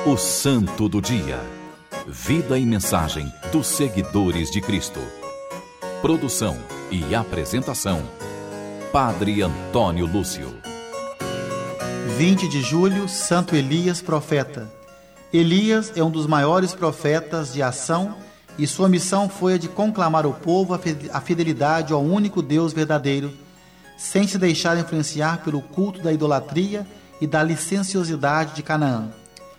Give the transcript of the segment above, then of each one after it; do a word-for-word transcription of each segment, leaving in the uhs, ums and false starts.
O Santo do Dia. Vida e mensagem dos seguidores de Cristo. Produção e apresentação: Padre Antônio Lúcio. vinte de julho, Santo Elias, profeta. Elias é um dos maiores profetas de ação e sua missão foi a de conclamar o povo a fidelidade ao único Deus verdadeiro, sem se deixar influenciar pelo culto da idolatria e da licenciosidade de Canaã.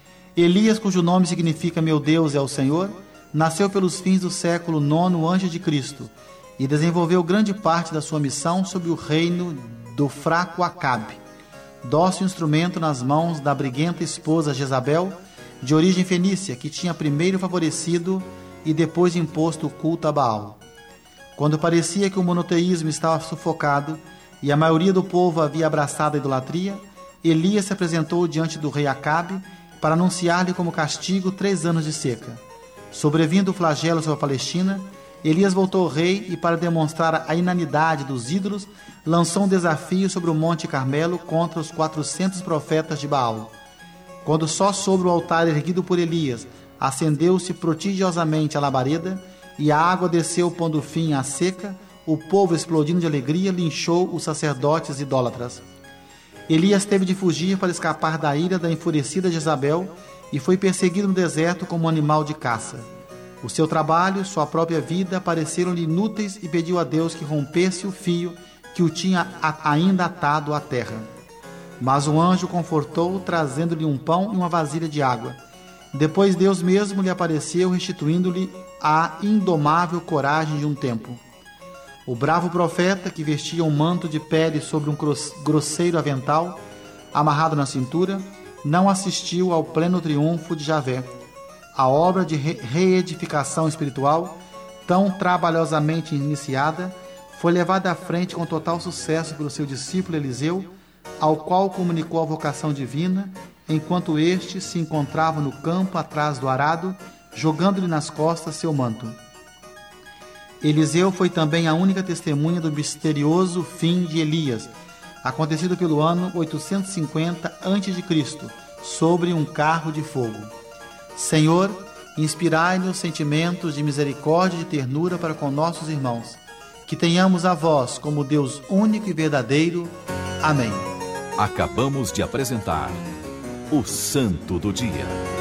Elias, cujo nome significa Meu Deus é o Senhor, nasceu pelos fins do século nono antes de Cristo e desenvolveu grande parte da sua missão sob o reino do fraco Acabe, dócil instrumento nas mãos da briguenta esposa Jezabel, de origem fenícia, que tinha primeiro favorecido e depois imposto o culto a Baal. Quando parecia que o monoteísmo estava sufocado e a maioria do povo havia abraçado a idolatria, Elias se apresentou diante do rei Acabe para anunciar-lhe como castigo três anos de seca. Sobrevindo o flagelo sobre a Palestina, Elias voltou ao rei e, para demonstrar a inanidade dos ídolos, lançou um desafio sobre o Monte Carmelo contra os quatrocentos profetas de Baal. Quando só sobre o altar erguido por Elias acendeu-se prodigiosamente a labareda e a água desceu pondo fim à seca, o povo, explodindo de alegria, linchou os sacerdotes idólatras. Elias teve de fugir para escapar da ira da enfurecida Jezabel e foi perseguido no deserto como um animal de caça. O seu trabalho, sua própria vida, pareceram-lhe inúteis e pediu a Deus que rompesse o fio que o tinha ainda atado à terra. Mas o anjo o confortou, trazendo-lhe um pão e uma vasilha de água. Depois Deus mesmo lhe apareceu, restituindo-lhe a indomável coragem de um tempo. O bravo profeta, que vestia um manto de pele sobre um grosseiro avental, amarrado na cintura, não assistiu ao pleno triunfo de Javé. A obra de reedificação espiritual, tão trabalhosamente iniciada, foi levada à frente com total sucesso pelo seu discípulo Eliseu, ao qual comunicou a vocação divina, enquanto este se encontrava no campo atrás do arado, jogando-lhe nas costas seu manto. Eliseu foi também a única testemunha do misterioso fim de Elias, acontecido pelo ano oitocentos e cinquenta antes de Cristo, sobre um carro de fogo. Senhor, inspirai-nos sentimentos de misericórdia e de ternura para com nossos irmãos, que tenhamos a vós como Deus único e verdadeiro. Amém. Acabamos de apresentar o Santo do Dia.